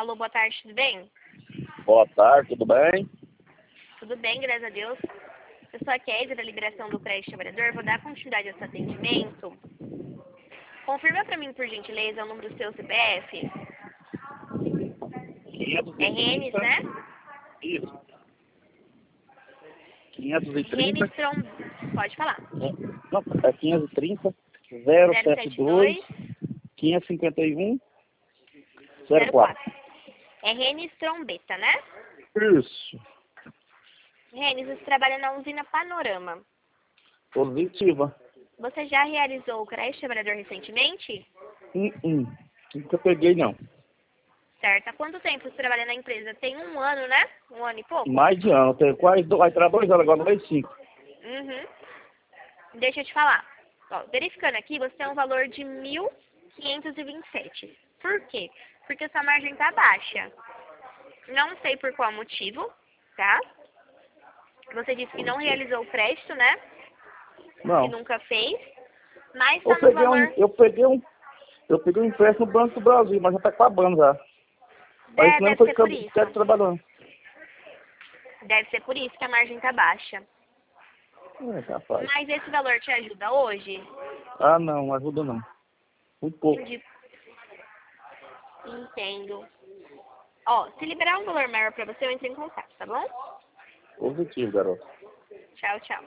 Alô, boa tarde, tudo bem? Boa tarde, tudo bem? Tudo bem, graças a Deus. Eu sou a Kézia da liberação do crédito trabalhador. Vou dar continuidade ao seu atendimento. Confirma para mim, por gentileza, o número do seu CPF. 530. RN, né? Isso. RN 530. Pode falar. Não, é 530 072 551 04. RN Trombeta, né? Isso. RN, você trabalha na usina Panorama. Positiva. Você já realizou o crédito trabalhador recentemente? Nunca peguei, não. Certo. Há quanto tempo você trabalha na empresa? Tem um ano, né? Um ano e pouco? Mais de ano. Tem quase vai tirar 2 anos agora, no mês 5. Uhum. Deixa eu te falar. Ó, verificando aqui, você tem um valor de 1.527. Por quê? Porque sua margem está baixa. Não sei por qual motivo, tá? Você disse que não realizou o crédito, né? Não. Que nunca fez. Mas Eu está no peguei valor... eu peguei um empréstimo no Banco do Brasil, mas já tá acabando já. Mas isso não Deve foi ser por que eu isso. trabalhando. Deve ser por isso que a margem está baixa. É, capaz. Mas esse valor te ajuda hoje? Ah, não ajuda não. Muito pouco. Entendi. Entendo. Ó, se liberar um valor maior pra você, eu entro em contato, tá bom? Positivo, garoto. Tchau, tchau.